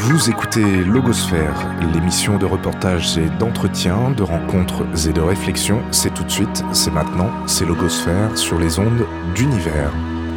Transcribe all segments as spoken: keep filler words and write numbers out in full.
Vous écoutez Logosphère, l'émission de reportages et d'entretien, de rencontres et de réflexions. C'est tout de suite, c'est maintenant, c'est Logosphère sur les ondes d'Univers.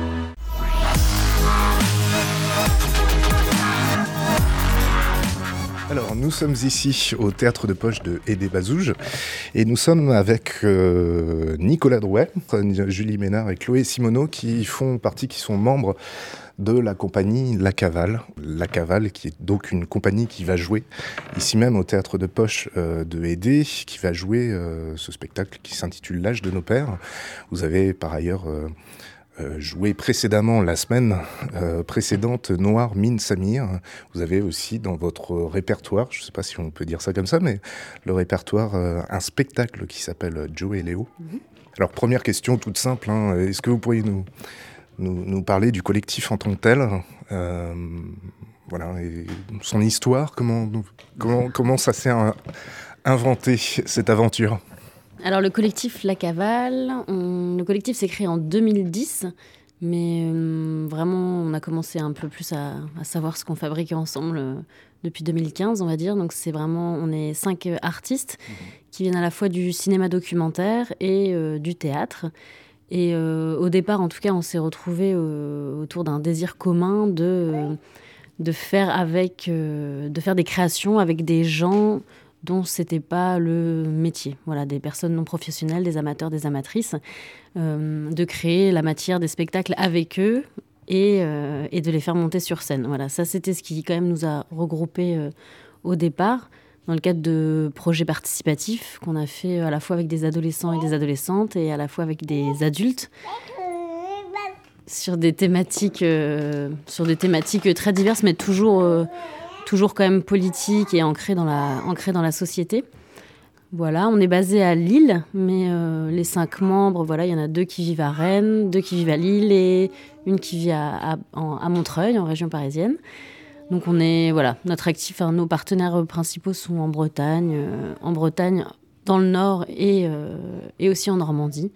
Alors, nous sommes ici au Théâtre de Poche de Aidé Bazouge et nous sommes avec euh, Nicolas Drouet, Julie Ménard et Chloé Simoneau qui font partie, qui sont membres de la compagnie La Cavale. La Cavale qui est donc une compagnie qui va jouer ici même au Théâtre de Poche euh, de Aidé, qui va jouer euh, ce spectacle qui s'intitule L'âge de nos pères. Vous avez par ailleurs euh, euh, joué précédemment, la semaine euh, précédente, Noir Mine Samir. Vous avez aussi dans votre répertoire, je ne sais pas si on peut dire ça comme ça, mais le répertoire, euh, un spectacle qui s'appelle Joe et Léo. Mm-hmm. Alors première question toute simple, hein, est-ce que vous pourriez nous... Nous, nous parler du collectif en tant que tel, euh, voilà, et son histoire, comment, comment, comment ça s'est un, inventé, cette aventure? Alors le collectif La Cavale, on, le collectif s'est créé en deux mille dix, mais euh, vraiment on a commencé un peu plus à, à savoir ce qu'on fabriquait ensemble euh, depuis deux mille quinze, on va dire. Donc c'est vraiment, on est cinq euh, artistes mmh. qui viennent à la fois du cinéma documentaire et euh, du théâtre. Et euh, au départ, en tout cas, on s'est retrouvés euh, autour d'un désir commun de, euh, de, faire avec, euh, de faire des créations avec des gens dont ce n'était pas le métier. Voilà, des personnes non professionnelles, des amateurs, des amatrices. Euh, de créer la matière des spectacles avec eux et, euh, et de les faire monter sur scène. Voilà, ça, c'était ce qui, quand même, nous a regroupés euh, au départ, dans le cadre de projets participatifs qu'on a fait à la fois avec des adolescents et des adolescentes et à la fois avec des adultes sur des thématiques, euh, sur des thématiques très diverses, mais toujours, euh, toujours quand même politiques et ancrées dans la, ancrées dans la société. Voilà, on est basé à Lille, mais euh, les cinq membres, voilà, il y en a deux qui vivent à Rennes, deux qui vivent à Lille et une qui vit à, à, à Montreuil, en région parisienne. Donc on est, voilà, notre actif, hein, nos partenaires principaux sont en Bretagne, euh, en Bretagne, dans le Nord et, euh, et aussi en Normandie.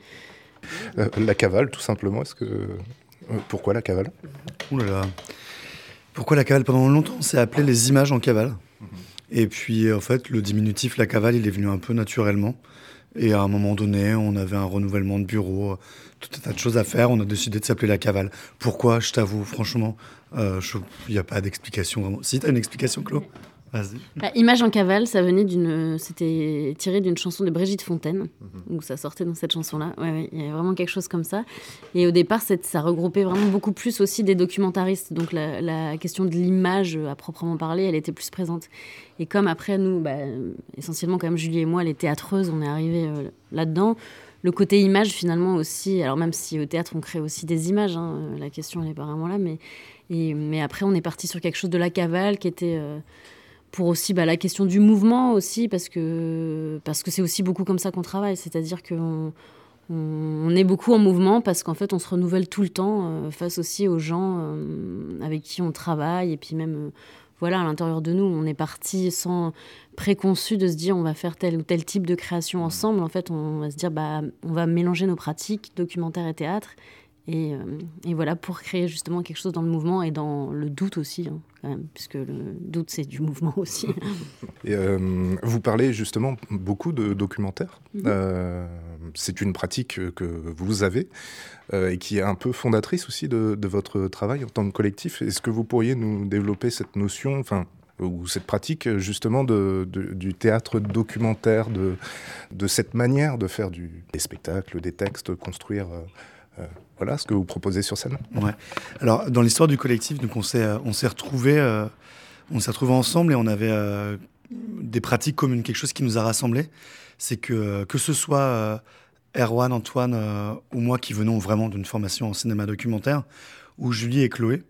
Euh, la Cavale, tout simplement, est-ce que... Euh, pourquoi La Cavale? Ouh là là. Pourquoi La Cavale? Pendant longtemps, on s'est appelé les images en cavale. Mm-hmm. Et puis, en fait, le diminutif La Cavale, il est venu un peu naturellement. Et à un moment donné, on avait un renouvellement de bureau, tout un tas de choses à faire. On a décidé de s'appeler La Cavale. Pourquoi? Je t'avoue, franchement, il euh, n'y a pas d'explication vraiment. Si, tu as une explication, Chlo? Vas-y. Bah, Image en cavale, ça venait d'une, c'était tiré d'une chanson de Brigitte Fontaine, mm-hmm. où ça sortait dans cette chanson-là. Ouais, ouais, il y avait vraiment quelque chose comme ça. Et au départ, ça regroupait vraiment beaucoup plus aussi des documentaristes. Donc la, la question de l'image à proprement parler, elle était plus présente. Et comme après, nous, bah, essentiellement, comme Julie et moi, les théâtreuses, on est arrivés euh, là-dedans. Le côté image, finalement, aussi, alors même si au théâtre, on crée aussi des images, hein, la question, elle n'est pas vraiment là, mais, et, mais après, on est parti sur quelque chose de La Cavale qui était... Euh, pour aussi bah, la question du mouvement aussi, parce que, parce que c'est aussi beaucoup comme ça qu'on travaille, c'est-à-dire qu'on on, on est beaucoup en mouvement parce qu'en fait on se renouvelle tout le temps euh, face aussi aux gens euh, avec qui on travaille, et puis même euh, voilà, à l'intérieur de nous, on est parti sans préconçu de se dire on va faire tel ou tel type de création ensemble. En fait, on va se dire bah, on va mélanger nos pratiques, documentaire et théâtre, Et, euh, et voilà, pour créer justement quelque chose dans le mouvement et dans le doute aussi, hein, quand même, puisque le doute, c'est du mouvement aussi. Et euh, vous parlez justement beaucoup de documentaire. Mm-hmm. Euh, c'est une pratique que vous avez euh, et qui est un peu fondatrice aussi de, de votre travail en tant que collectif. Est-ce que vous pourriez nous développer cette notion, enfin, ou cette pratique justement de, de, du théâtre documentaire, de, de cette manière de faire du, des spectacles, des textes, construire... Euh, Euh, voilà ce que vous proposez sur scène. Ouais. Alors, dans l'histoire du collectif, donc on s'est, on s'est retrouvés, euh, on s'est retrouvés ensemble et on avait euh, des pratiques communes, quelque chose qui nous a rassemblés. C'est que, que ce soit euh, Erwan, Antoine euh, ou moi qui venons vraiment d'une formation en cinéma documentaire, ou Julie et Chloé,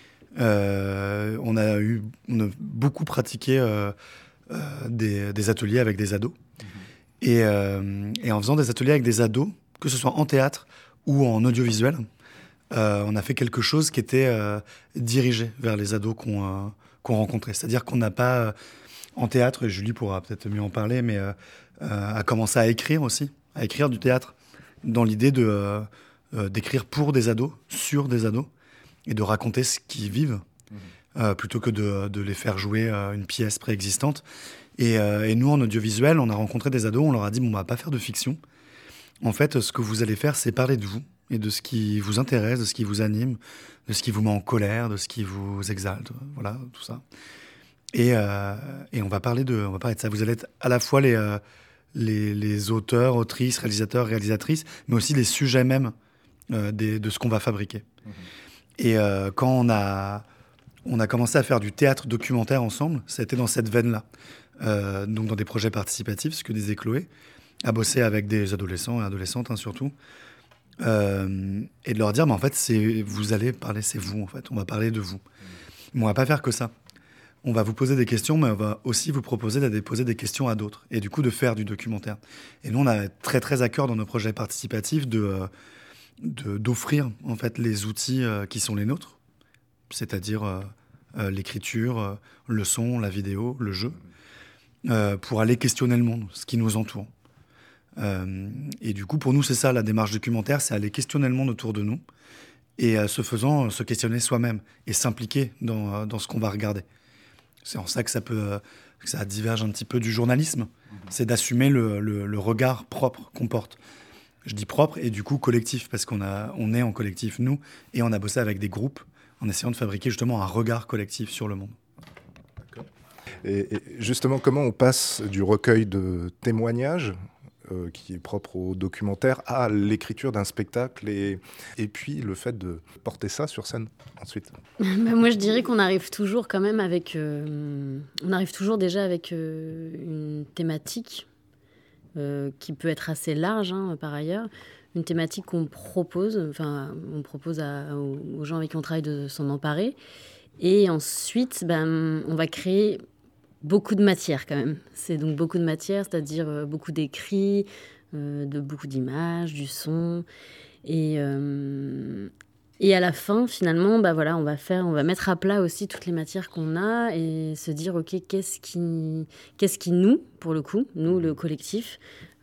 euh, on, a eu, on a beaucoup pratiqué euh, euh, des, des ateliers avec des ados. Mmh. Et, euh, et en faisant des ateliers avec des ados, que ce soit en théâtre ou en audiovisuel, euh, on a fait quelque chose qui était euh, dirigé vers les ados qu'on, euh, qu'on rencontrait. C'est-à-dire qu'on n'a pas, euh, en théâtre, et Julie pourra peut-être mieux en parler, mais euh, euh, a commencé à écrire aussi, à écrire du théâtre, dans l'idée de, euh, euh, d'écrire pour des ados, sur des ados, et de raconter ce qu'ils vivent mmh. euh, plutôt que de, de les faire jouer euh, une pièce préexistante. Et, euh, et nous, en audiovisuel, on a rencontré des ados, on leur a dit, bon, on va pas faire de fiction. En fait, ce que vous allez faire, c'est parler de vous et de ce qui vous intéresse, de ce qui vous anime, de ce qui vous met en colère, de ce qui vous exalte, voilà, tout ça. Et, euh, et on va parler de, on va parler de ça. Vous allez être à la fois les, euh, les, les auteurs, autrices, réalisateurs, réalisatrices, mais aussi les sujets même euh, des, de ce qu'on va fabriquer. Mmh. Et euh, quand on a, on a commencé à faire du théâtre documentaire ensemble, ça a été dans cette veine-là. Euh, donc dans des projets participatifs, ce que disait Chloé, à bosser avec des adolescents et adolescentes hein, surtout, euh, et de leur dire, mais en fait, c'est, vous allez parler, c'est vous, en fait, on va parler de vous. Mais on va pas faire que ça. On va vous poser des questions, mais on va aussi vous proposer de poser des questions à d'autres, et du coup de faire du documentaire. Et nous, on a très très à cœur dans nos projets participatifs de, de, d'offrir en fait les outils euh, qui sont les nôtres, c'est-à-dire euh, euh, l'écriture, euh, le son, la vidéo, le jeu, euh, pour aller questionner le monde, ce qui nous entoure. Euh, et du coup, pour nous, c'est ça, la démarche documentaire, c'est aller questionner le monde autour de nous, et euh, ce faisant, se questionner soi-même, et s'impliquer dans, dans ce qu'on va regarder. C'est en ça que ça, peut, que ça diverge un petit peu du journalisme, mmh. c'est d'assumer le, le, le regard propre qu'on porte. Je dis propre, et du coup collectif, parce qu'on a, on est en collectif, nous, et on a bossé avec des groupes, en essayant de fabriquer justement un regard collectif sur le monde. Et, et justement, comment on passe du recueil de témoignages, euh, qui est propre au documentaire, à l'écriture d'un spectacle, et, et puis le fait de porter ça sur scène ensuite? Bah, moi, je dirais qu'on arrive toujours quand même avec... Euh, on arrive toujours déjà avec euh, une thématique euh, qui peut être assez large, hein, par ailleurs. Une thématique qu'on propose, enfin, on propose à, aux, aux gens avec qui on travaille de s'en emparer. Et ensuite, ben, on va créer beaucoup de matière quand même. C'est donc beaucoup de matière, c'est-à-dire euh, beaucoup d'écrits, euh, de beaucoup d'images, du son. Et, euh, et à la fin, finalement, bah voilà, on va faire, on va mettre à plat aussi toutes les matières qu'on a et se dire, ok, qu'est-ce qui, qu'est-ce qui nous, pour le coup, nous le collectif,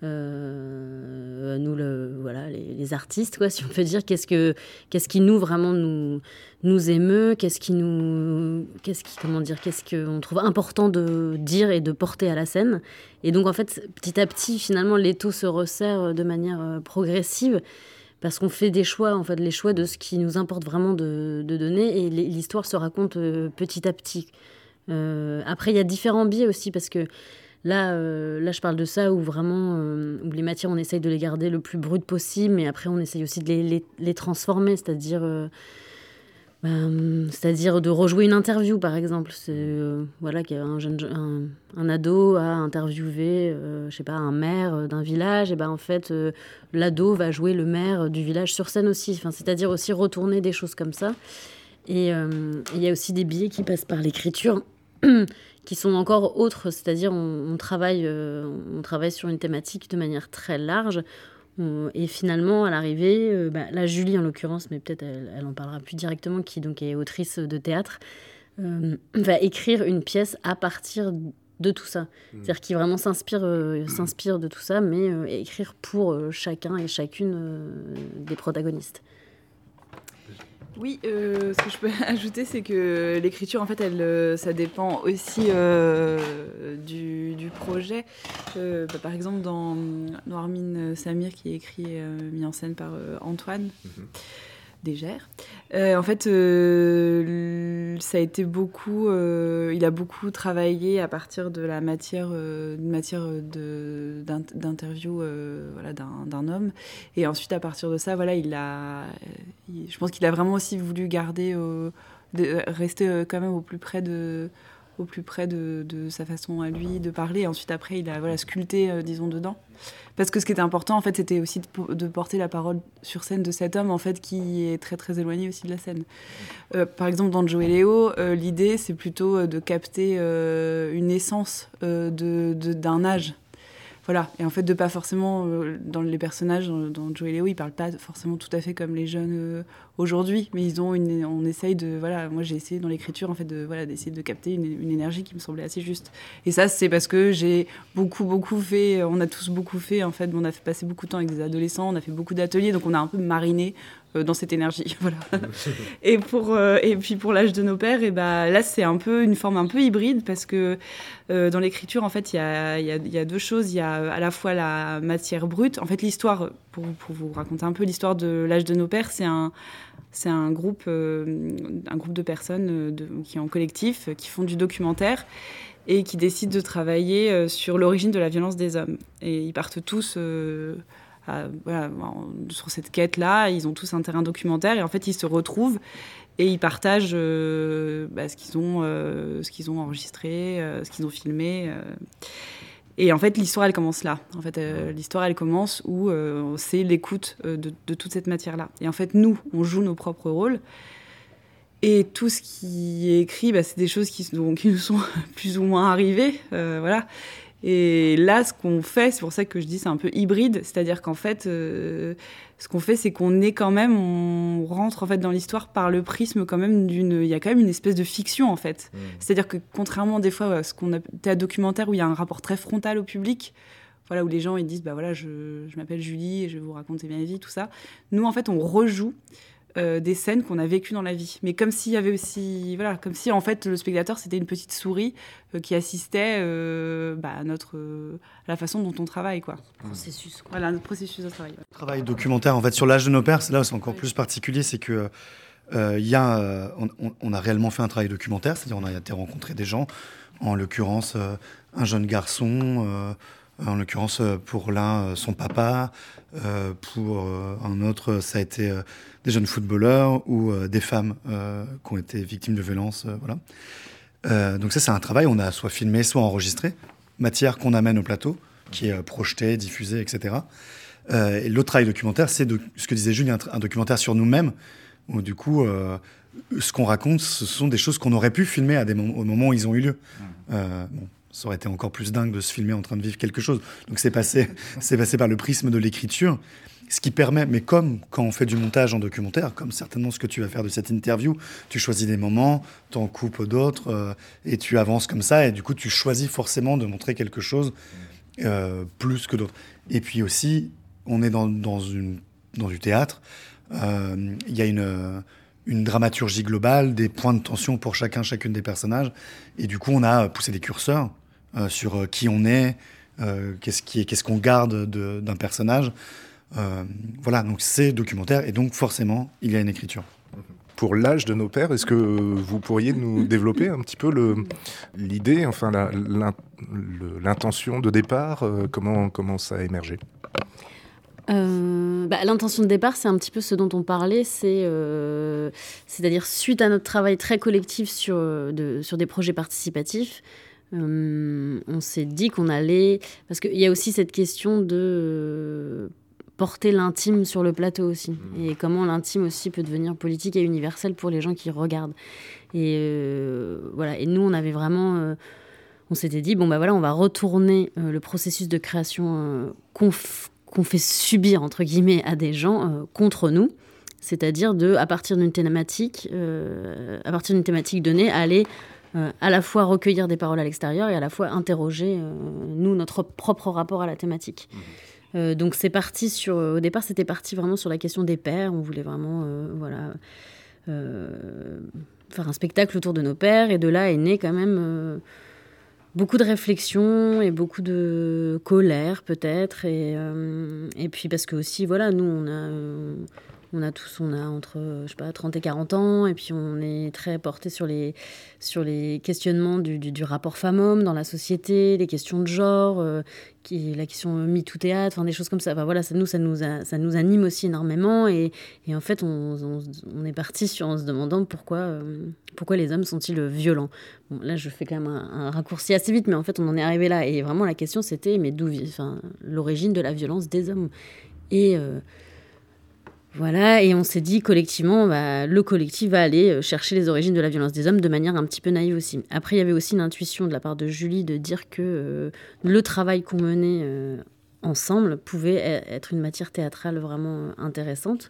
euh, nous le, voilà, les, les artistes, quoi, si on peut dire, qu'est-ce que, qu'est-ce qui nous vraiment nous, nous émeut, qu'est-ce qui nous, qu'est-ce qui, comment dire, qu'est-ce qu'on trouve important de dire et de porter à la scène. Et donc en fait, petit à petit, finalement, l'étau se resserre de manière progressive. Parce qu'on fait des choix, en fait, les choix de ce qui nous importe vraiment de, de donner, et l'histoire se raconte euh, petit à petit. Euh, après, il y a différents biais aussi, parce que là, euh, là je parle de ça où vraiment, euh, où les matières, on essaye de les garder le plus brutes possible, mais après, on essaye aussi de les, les, les transformer, c'est-à-dire... Euh, Ben, c'est-à-dire de rejouer une interview, par exemple. C'est, euh, voilà, qu'un jeune, un, un ado a interviewé, euh, je sais pas, un maire d'un village, et ben en fait, euh, l'ado va jouer le maire du village sur scène aussi. Enfin, c'est-à-dire aussi retourner des choses comme ça. Et il euh, y a aussi des biais qui passent par l'écriture, qui sont encore autres. C'est-à-dire, on, on travaille, euh, on travaille sur une thématique de manière très large. Et finalement, à l'arrivée, euh, bah, là, Julie, en l'occurrence, mais peut-être elle, elle en parlera plus directement, qui donc est autrice de théâtre, euh, va écrire une pièce à partir de tout ça. Mmh. C'est-à-dire qui vraiment s'inspire, euh, s'inspire de tout ça, mais euh, écrire pour euh, chacun et chacune euh, des protagonistes. Oui, euh, ce que je peux ajouter, c'est que l'écriture, en fait, elle, ça dépend aussi euh, du, du projet. Euh, bah, par exemple, dans Noirmine Samir, qui est écrit, euh, mis en scène par euh, Antoine mm-hmm. Dégère. Euh, en fait, euh, ça a été beaucoup... Euh, il a beaucoup travaillé à partir de la matière, euh, matière de, d'interview euh, voilà, d'un, d'un homme. Et ensuite, à partir de ça, voilà, il a, il, je pense qu'il a vraiment aussi voulu garder... Euh, de, rester euh, quand même au plus près de... au plus près de, de sa façon à lui de parler. Et ensuite, après, il a voilà, sculpté, euh, disons, dedans. Parce que ce qui était important, en fait, c'était aussi de, de porter la parole sur scène de cet homme, en fait, qui est très, très éloigné aussi de la scène. Euh, par exemple, dans Joe et Léo, euh, l'idée, c'est plutôt de capter euh, une essence euh, de, de, d'un âge. Voilà. Et en fait, de pas forcément... Euh, dans les personnages, dans, dans Joe et Léo, ils parlent pas forcément tout à fait comme les jeunes euh, aujourd'hui, mais ils ont une, on essaye de, voilà, moi j'ai essayé dans l'écriture en fait de, voilà, d'essayer de capter une, une énergie qui me semblait assez juste. Et ça, c'est parce que j'ai beaucoup, beaucoup fait, on a tous beaucoup fait, en fait, on a fait passer beaucoup de temps avec des adolescents, on a fait beaucoup d'ateliers, donc on a un peu mariné euh, dans cette énergie, voilà. et pour, euh, et puis pour l'âge de nos pères, et ben là c'est un peu une forme un peu hybride parce que euh, dans l'écriture, en fait, il y a, y a, y a deux choses, il y a à la fois la matière brute, en fait, l'histoire, pour, pour vous raconter un peu l'histoire de l'âge de nos pères, c'est un C'est un groupe, euh, un groupe de personnes euh, de, qui est en collectif, euh, qui font du documentaire et qui décident de travailler euh, sur l'origine de la violence des hommes. Et ils partent tous euh, à, voilà, sur cette quête-là, ils ont tous un terrain documentaire et en fait ils se retrouvent et ils partagent euh, bah, ce qu'ils ont, euh, ce qu'ils ont enregistré, euh, ce qu'ils ont filmé. Euh, Et en fait, l'histoire, elle commence là. En fait, euh, l'histoire, elle commence où euh, c'est l'écoute euh, de, de toute cette matière-là. Et en fait, nous, on joue nos propres rôles. Et tout ce qui est écrit, bah, c'est des choses qui, donc, qui nous sont plus ou moins arrivées. Euh, voilà. Et là, ce qu'on fait, c'est pour ça que je dis c'est un peu hybride. C'est-à-dire qu'en fait, euh, ce qu'on fait, c'est qu'on est quand même, on rentre en fait dans l'histoire par le prisme quand même d'une. Il y a quand même une espèce de fiction en fait. Mmh. C'est-à-dire que contrairement des fois à ce qu'on a un documentaire où il y a un rapport très frontal au public, voilà où les gens ils disent bah voilà je, je m'appelle Julie et je vais vous raconter ma vie tout ça. Nous en fait on rejoue. Euh, des scènes qu'on a vécues dans la vie. Mais comme s'il y avait aussi... Voilà, comme si, en fait, le spectateur, c'était une petite souris euh, qui assistait euh, bah, à, notre, euh, à la façon dont on travaille, quoi. Processus, quoi. Voilà, notre processus de travail. Ouais. Travail documentaire, en fait, sur l'âge de nos pères, c'est là où c'est encore oui. plus particulier, c'est que euh, y a, euh, on, on a réellement fait un travail documentaire, c'est-à-dire on a été rencontrer des gens, en l'occurrence, euh, un jeune garçon... Euh, en l'occurrence, pour l'un, son papa, euh, pour euh, un autre, ça a été euh, des jeunes footballeurs ou euh, des femmes euh, qui ont été victimes de violences. Euh, voilà. Euh, donc ça, c'est un travail, on a soit filmé, soit enregistré, matière qu'on amène au plateau, qui est euh, projetée, diffusée, et cetera. Euh, et l'autre travail documentaire, c'est de, ce que disait Julie, un, un documentaire sur nous-mêmes, où du coup, euh, ce qu'on raconte, ce sont des choses qu'on aurait pu filmer à des mom- au moment où ils ont eu lieu. Euh, bon. Ça aurait été encore plus dingue de se filmer en train de vivre quelque chose. Donc c'est passé, c'est passé par le prisme de l'écriture, ce qui permet, mais comme quand on fait du montage en documentaire, comme certainement ce que tu vas faire de cette interview, tu choisis des moments, t'en coupes d'autres, euh, et tu avances comme ça, et du coup tu choisis forcément de montrer quelque chose euh, plus que d'autres. Et puis aussi, on est dans, dans, une, dans du théâtre, il euh, y a une... une dramaturgie globale, des points de tension pour chacun, chacune des personnages. Et du coup, on a poussé des curseurs euh, sur euh, qui on est, euh, qu'est-ce, qui est, qu'est-ce qu'on garde de, d'un personnage. Euh, voilà, donc c'est documentaire, et donc forcément, il y a une écriture. Pour l'âge de nos pères, est-ce que vous pourriez nous développer un petit peu le, l'idée, enfin la, l'intention de départ, euh, comment, comment ça a émergé ? Euh, bah, l'intention de départ, c'est un petit peu ce dont on parlait, c'est, euh, c'est-à-dire suite à notre travail très collectif sur, de, sur des projets participatifs, euh, on s'est dit qu'on allait... Parce qu'il y a aussi cette question de euh, porter l'intime sur le plateau aussi, mmh. et comment l'intime aussi peut devenir politique et universel pour les gens qui regardent. Et, euh, voilà. Et nous, on avait vraiment... Euh, on s'était dit, bon, bah voilà, on va retourner euh, le processus de création euh, conf- qu'on fait subir, entre guillemets, à des gens euh, contre nous, c'est-à-dire de, à partir d'une thématique, euh, à partir d'une thématique donnée, aller euh, à la fois recueillir des paroles à l'extérieur et à la fois interroger, euh, nous, notre propre rapport à la thématique. Mmh. Euh, donc c'est parti sur... Au départ, c'était parti vraiment sur la question des pères. On voulait vraiment, euh, voilà, euh, faire un spectacle autour de nos pères. Et de là est né quand même... Euh, beaucoup de réflexion et beaucoup de colère peut-être, et, euh, et puis parce que aussi voilà, nous on a, euh, on a tous, on a entre je sais pas, trente et quarante ans, et puis on est très porté sur les, sur les questionnements du, du, du rapport femmes-hommes dans la société, les questions de genre, euh, qui, la question MeToo théâtre, enfin, des choses comme ça. Enfin, voilà, ça nous, ça nous, a, ça nous anime aussi énormément, et, et en fait on, on, on est parti sur, en se demandant pourquoi, euh, pourquoi les hommes sont-ils violents. Bon, là je fais quand même un, un raccourci assez vite, mais en fait on en est arrivé là, et vraiment la question c'était mais d'où, enfin, l'origine de la violence des hommes. Et euh, voilà, et on s'est dit collectivement, bah, le collectif va aller chercher les origines de la violence des hommes de manière un petit peu naïve aussi. Après, il y avait aussi une intuition de la part de Julie de dire que euh, le travail qu'on menait euh, ensemble pouvait être une matière théâtrale vraiment intéressante,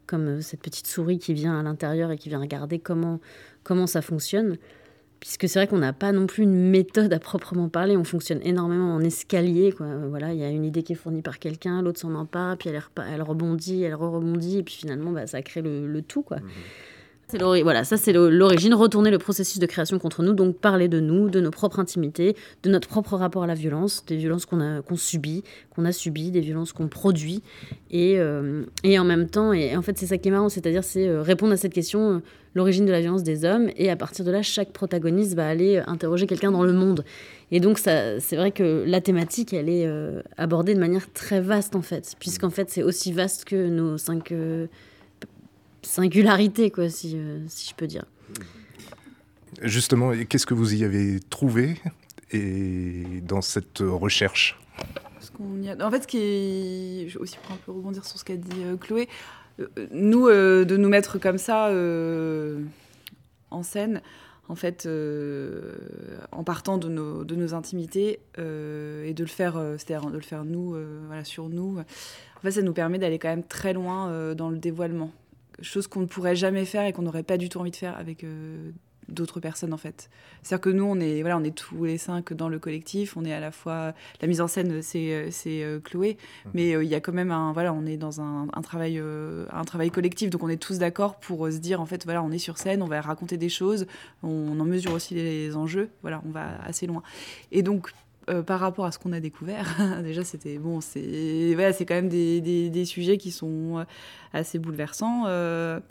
comme cette petite souris qui vient à l'intérieur et qui vient regarder comment, comment ça fonctionne. Puisque c'est vrai qu'on n'a pas non plus une méthode à proprement parler, on fonctionne énormément en escalier, quoi. Voilà, il y a une idée qui est fournie par quelqu'un, l'autre s'en empare, puis elle, repa- elle rebondit, elle re-rebondit, et puis finalement, bah, ça crée le, le tout, quoi. Mmh. C'est voilà, ça c'est l'origine, retourner le processus de création contre nous, donc parler de nous, de nos propres intimités, de notre propre rapport à la violence, des violences qu'on a, qu'on subit, qu'on a subies, des violences qu'on produit, et, euh, et en même temps, et en fait c'est ça qui est marrant, c'est-à-dire c'est euh, répondre à cette question, euh, l'origine de la violence des hommes, et à partir de là, chaque protagoniste va aller interroger quelqu'un dans le monde. Et donc ça, c'est vrai que la thématique, elle est euh, abordée de manière très vaste en fait, puisqu'en fait c'est aussi vaste que nos cinq... Euh, singularité, quoi, si, euh, si je peux dire. Justement, qu'est-ce que vous y avez trouvé et dans cette recherche ? Ce qu'on y a... En fait, ce qui est... je vais aussi pour un peu rebondir sur ce qu'a dit euh, Chloé, euh, nous, euh, de nous mettre comme ça euh, en scène, en fait, euh, en partant de nos, de nos intimités euh, et de le faire, euh, c'est-à-dire de le faire nous, euh, voilà, sur nous, en fait, ça nous permet d'aller quand même très loin euh, dans le dévoilement. Chose qu'on ne pourrait jamais faire et qu'on n'aurait pas du tout envie de faire avec euh, d'autres personnes en fait. C'est-à-dire que nous on est voilà on est tous les cinq dans le collectif, on est à la fois la mise en scène c'est c'est euh, Chloé, mmh. mais il euh, y a quand même un voilà on est dans un, un travail euh, un travail collectif, donc on est tous d'accord pour euh, se dire en fait voilà on est sur scène, on va raconter des choses, on en mesure aussi les enjeux, voilà on va assez loin. Et donc Euh, par rapport à ce qu'on a découvert, déjà c'était bon, c'est voilà, c'est quand même des, des, des sujets qui sont assez bouleversants. Euh,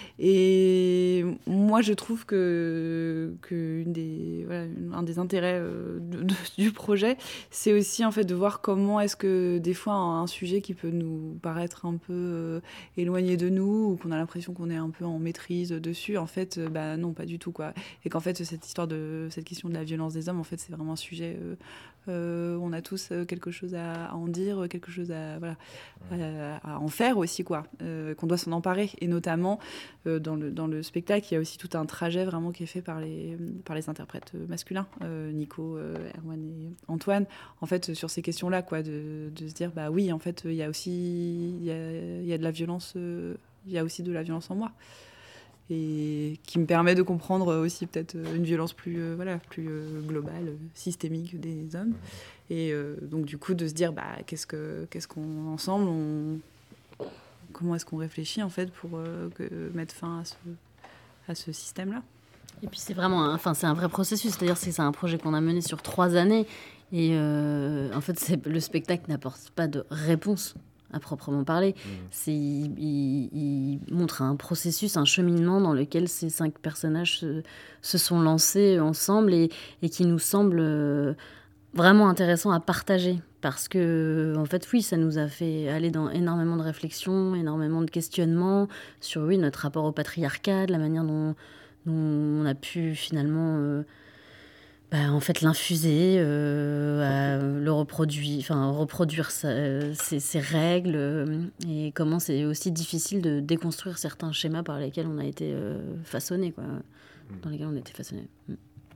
et moi, je trouve que, que une des, voilà, un des intérêts euh, de, de, du projet, c'est aussi en fait de voir comment est-ce que des fois un, un sujet qui peut nous paraître un peu euh, éloigné de nous ou qu'on a l'impression qu'on est un peu en maîtrise dessus, en fait, euh, bah non, pas du tout quoi. Et qu'en fait cette histoire de cette question de la violence des hommes, en fait, c'est vraiment un sujet. Euh, Euh, on a tous quelque chose à, à en dire, quelque chose à, voilà, à, à en faire aussi, quoi, euh, qu'on doit s'en emparer. Et notamment, euh, dans, le, dans le spectacle, il y a aussi tout un trajet vraiment qui est fait par les, par les interprètes masculins, euh, Nico, euh, Erwan et Antoine, en fait, sur ces questions-là, quoi, de, de se dire, bah oui, en fait, il y a aussi il y a, il y a de la violence, euh, il y a aussi de la violence en moi. Et qui me permet de comprendre aussi peut-être une violence plus, euh, voilà, plus euh, globale, systémique des hommes. Et euh, donc du coup de se dire bah, qu'est-ce, que, qu'est-ce qu'on ensemble, on, comment est-ce qu'on réfléchit en fait pour euh, que, mettre fin à ce, à ce système-là. Et puis c'est vraiment un, enfin, c'est un vrai processus, c'est-à-dire que c'est un projet qu'on a mené sur trois années. Et euh, en fait c'est, le spectacle n'apporte pas de réponse à proprement parler. Mmh. C'est, il, il, il montre un processus, un cheminement dans lequel ces cinq personnages se, se sont lancés ensemble et, et qui nous semble euh, vraiment intéressant à partager. Parce que, en fait, oui, ça nous a fait aller dans énormément de réflexions, énormément de questionnements sur, oui, notre rapport au patriarcat, la manière dont, dont on a pu finalement... Euh, Bah, en fait, l'infuser, euh, à le reproduire, enfin, reproduire sa, euh, ses, ses règles, euh, et comment c'est aussi difficile de déconstruire certains schémas par lesquels on a été euh, façonné, quoi, dans lesquels on a été façonné. Mm.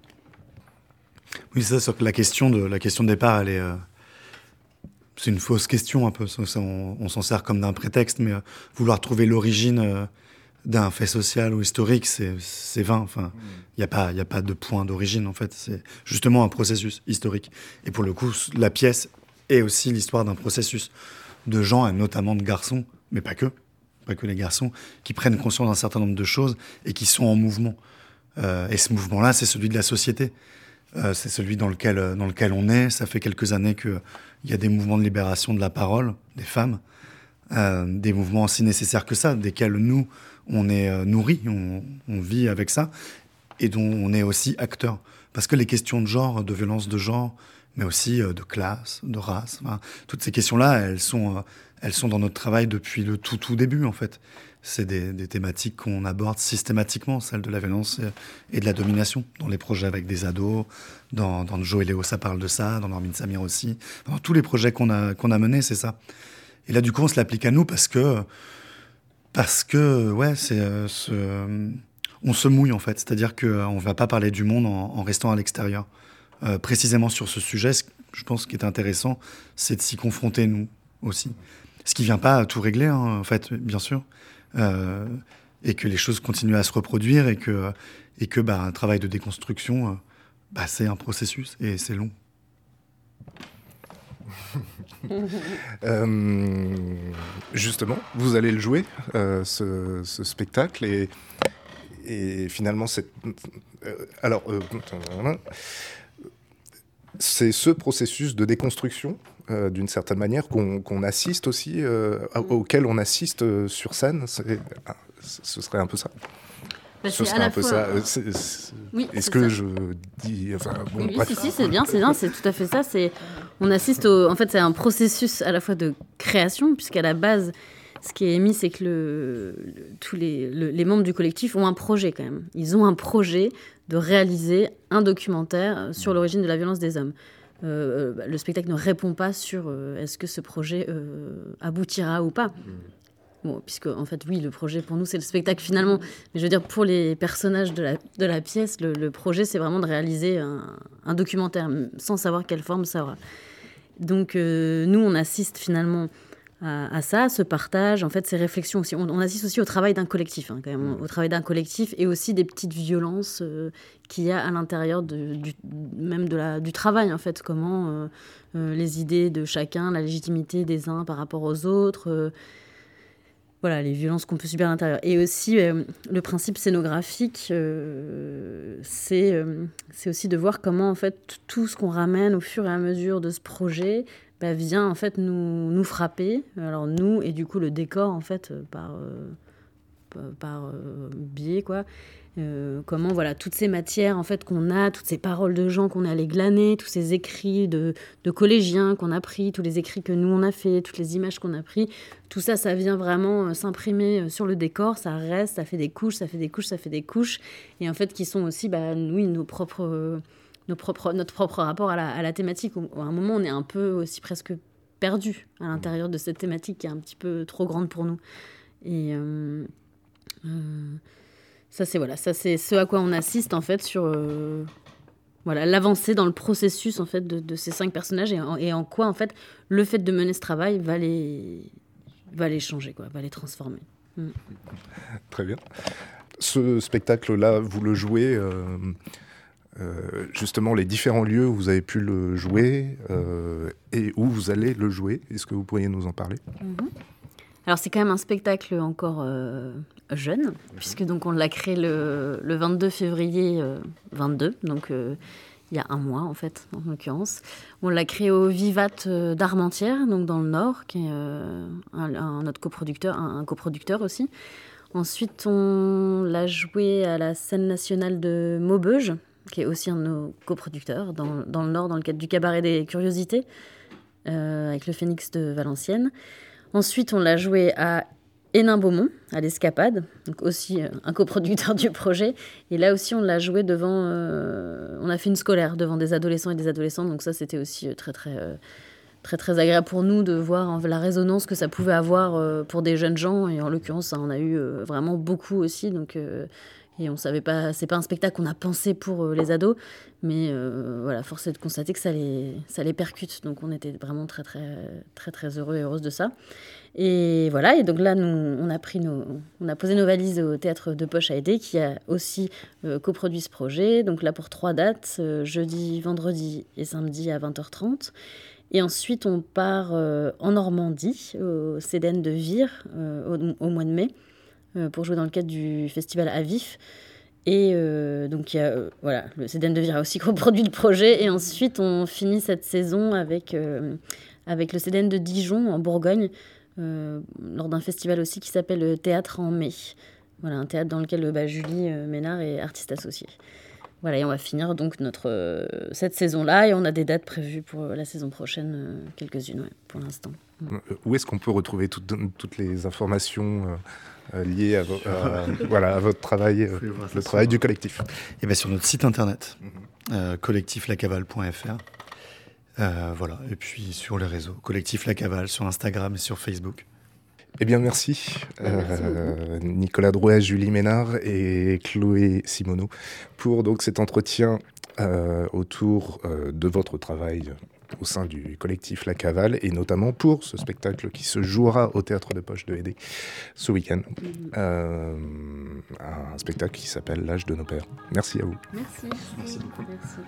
Oui, c'est ça, c'est que la question de la question de départ, elle est, euh, c'est une fausse question un peu. Ça, ça, on, on s'en sert comme d'un prétexte, mais euh, vouloir trouver l'origine euh, d'un fait social ou historique, c'est, c'est vain. Enfin, il n'y a pas, il y a pas de point d'origine, en fait. C'est justement un processus historique. Et pour le coup, la pièce est aussi l'histoire d'un processus de gens, et notamment de garçons, mais pas que, pas que les garçons, qui prennent conscience d'un certain nombre de choses et qui sont en mouvement. Euh, et ce mouvement-là, c'est celui de la société. Euh, c'est celui dans lequel, dans lequel on est. Ça fait quelques années qu'il y a des mouvements de libération de la parole des femmes, euh, des mouvements aussi nécessaires que ça, desquels nous, on est euh, nourris, on, on vit avec ça, et dont on est aussi acteur. Parce que les questions de genre, de violence de genre, mais aussi euh, de classe, de race, enfin, toutes ces questions-là, elles sont, euh, elles sont dans notre travail depuis le tout, tout début, en fait. C'est des, des thématiques qu'on aborde systématiquement, celles de la violence et, et de la domination, dans les projets avec des ados, dans, dans Jo et Léo, ça parle de ça, dans Normine Samir aussi. Dans tous les projets qu'on a, qu'on a menés, c'est ça. Et là, du coup, on se l'applique à nous parce que... Parce que, ouais, c'est, euh, ce, euh, on se mouille, en fait. C'est-à-dire qu'on euh, ne va pas parler du monde en, en restant à l'extérieur. Euh, précisément sur ce sujet, je pense ce qui est intéressant, c'est de s'y confronter, nous, aussi. Ce qui ne vient pas tout régler, hein, en fait, bien sûr. euh, et que les choses continuent à se reproduire et que, et que bah, un travail de déconstruction, euh, bah, c'est un processus et c'est long. euh, justement, vous allez le jouer, euh, ce, ce spectacle, et, et finalement, c'est... Euh, alors, euh, c'est ce processus de déconstruction, euh, d'une certaine manière, qu'on, qu'on assiste aussi, euh, auquel on assiste euh, sur scène. C'est, ah, ce serait un peu ça. Bah, Ce serait un peu fois, ça. euh... C'est, c'est... Oui, Est-ce c'est que ça. je dis... Enfin, bon, oui, oui bref. si, si, c'est bien, c'est bien, c'est tout à fait ça. C'est... On assiste au... En fait, c'est un processus à la fois de création, puisqu'à la base, ce qui est émis, c'est que le... Le... tous les... Le... les membres du collectif ont un projet quand même. Ils ont un projet de réaliser un documentaire sur l'origine de la violence des hommes. Euh, le spectacle ne répond pas sur euh, est-ce que ce projet euh, aboutira ou pas. Bon, puisque, en fait, oui, le projet, pour nous, c'est le spectacle, finalement. Mais je veux dire, pour les personnages de la, de la pièce, le, le projet, c'est vraiment de réaliser un, un documentaire, sans savoir quelle forme ça aura. Donc, euh, nous, on assiste, finalement, à, à ça, à ce partage, en fait, ces réflexions aussi. On, on assiste aussi au travail d'un collectif, hein, quand même, au travail d'un collectif, et aussi des petites violences euh, qu'il y a à l'intérieur de, du, même de la, du travail, en fait. Comment euh, euh, les idées de chacun, la légitimité des uns par rapport aux autres... Euh, Voilà, les violences qu'on peut subir à l'intérieur. Et aussi, euh, le principe scénographique, euh, c'est, euh, c'est aussi de voir comment, en fait, tout ce qu'on ramène au fur et à mesure de ce projet bah, vient, en fait, nous, nous frapper. Alors, nous, et du coup, le décor, en fait, par, euh, par euh, biais, quoi. Euh, comment, voilà, toutes ces matières, en fait, qu'on a, toutes ces paroles de gens qu'on est allé glaner, tous ces écrits de, de collégiens qu'on a pris, tous les écrits que nous, on a fait, toutes les images qu'on a pris, tout ça, ça vient vraiment euh, s'imprimer sur le décor, ça reste, ça fait des couches, ça fait des couches, ça fait des couches, et en fait, qui sont aussi, bah, oui, nos propres, euh, nos propres, notre propre rapport à la, à la thématique. À un moment, on est un peu aussi presque perdu à l'intérieur de cette thématique qui est un petit peu trop grande pour nous. Et... Euh, euh, Ça, c'est, voilà, ça, c'est ce à quoi on assiste, en fait, sur euh, voilà, l'avancée dans le processus, en fait, de, de ces cinq personnages et en, et en quoi, en fait, le fait de mener ce travail va les, va les changer, quoi, va les transformer. Mm. Très bien. Ce spectacle-là, vous le jouez, euh, euh, justement, les différents lieux où vous avez pu le jouer euh, et où vous allez le jouer. Est-ce que vous pourriez nous en parler ? Mm-hmm. Alors, c'est quand même un spectacle encore euh, jeune, puisque donc on l'a créé le, le vingt-deux février euh, vingt-deux, donc euh, il y a un mois en fait, en l'occurrence. On l'a créé au Vivat euh, d'Armentières, donc dans le Nord, qui est euh, un, un autre coproducteur, un, un coproducteur aussi. Ensuite, on l'a joué à la Scène nationale de Maubeuge, qui est aussi un de nos coproducteurs, dans, dans le Nord, dans le cadre du Cabaret des Curiosités, euh, avec le Phénix de Valenciennes. Ensuite, on l'a joué à Hénin-Beaumont, à l'Escapade, donc aussi euh, un coproducteur du projet. Et là aussi, on l'a joué devant... Euh, on a fait une scolaire devant des adolescents et des adolescentes. Donc ça, c'était aussi très, très, euh, très, très agréable pour nous de voir hein, la résonance que ça pouvait avoir euh, pour des jeunes gens. Et en l'occurrence, ça en a eu euh, vraiment beaucoup aussi. Donc, euh, et on savait pas... C'est pas un spectacle qu'on a pensé pour euh, les ados. Mais euh, voilà, force est de constater que ça les, ça les percute. Donc on était vraiment très, très, très, très heureux et heureuses de ça. Et voilà, et donc là, nous, on a, pris nos, on a posé nos valises au Théâtre de Poche à Aidé, qui a aussi euh, coproduit ce projet. Donc là, pour trois dates, euh, jeudi, vendredi et samedi à vingt heures trente. Et ensuite, on part euh, en Normandie, au C D N de Vire, euh, au, au mois de mai, euh, pour jouer dans le cadre du festival à Vif. Et euh, donc, il y a, euh, voilà, le C D N de Vire a aussi coproduit le projet. Et ensuite, on finit cette saison avec, euh, avec le C D N de Dijon, en Bourgogne, euh, lors d'un festival aussi qui s'appelle le Théâtre en mai. Voilà, un théâtre dans lequel bah, Julie euh, Ménard est artiste associée. Voilà, et on va finir donc notre, euh, cette saison-là. Et on a des dates prévues pour la saison prochaine, euh, quelques-unes, ouais, pour l'instant. Ouais. Où est-ce qu'on peut retrouver tout, toutes les informations euh... Euh, lié à, vo- à, voilà, à votre travail, euh, le travail du collectif. Et bien sur notre site internet, mm-hmm. euh, collectif la cavale point f r. Euh, voilà. Et puis sur les réseaux, Collectif La Cavale, sur Instagram et sur Facebook. Eh bien, merci, euh, Nicolas Drouet, Julie Ménard et Chloé Simoneau pour donc cet entretien euh, autour euh, de votre travail au sein du collectif La Cavale, et notamment pour ce spectacle qui se jouera au Théâtre de Poche de Hédé ce week-end. Mmh. Euh, un spectacle qui s'appelle L'âge de nos pères. Merci à vous. Merci. Merci beaucoup. Merci.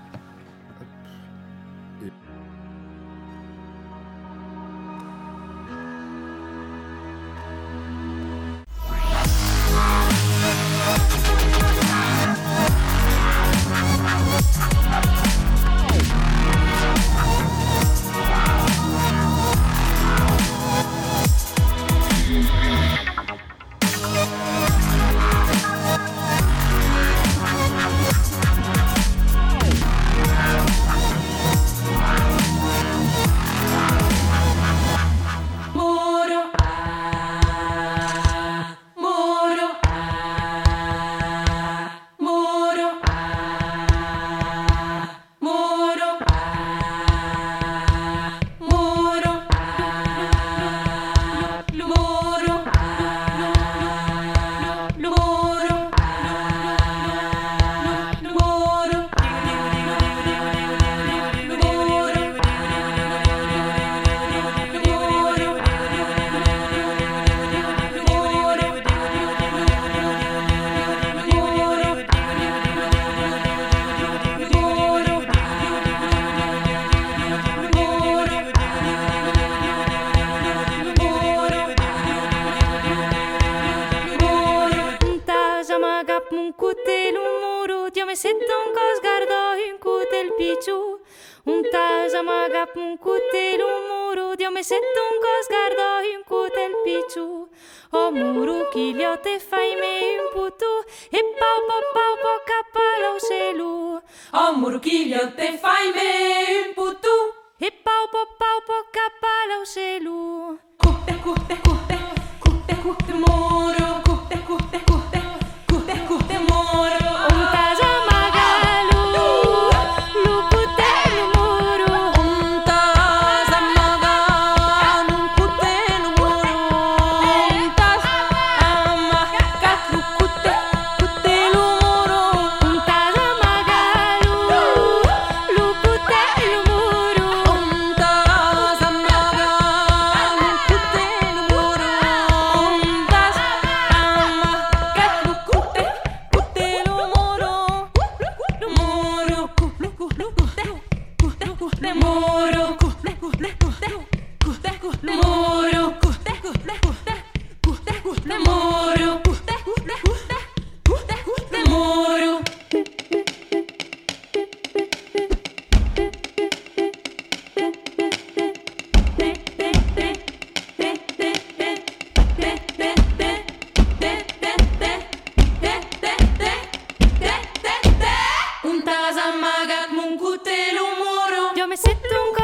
Yo me siento un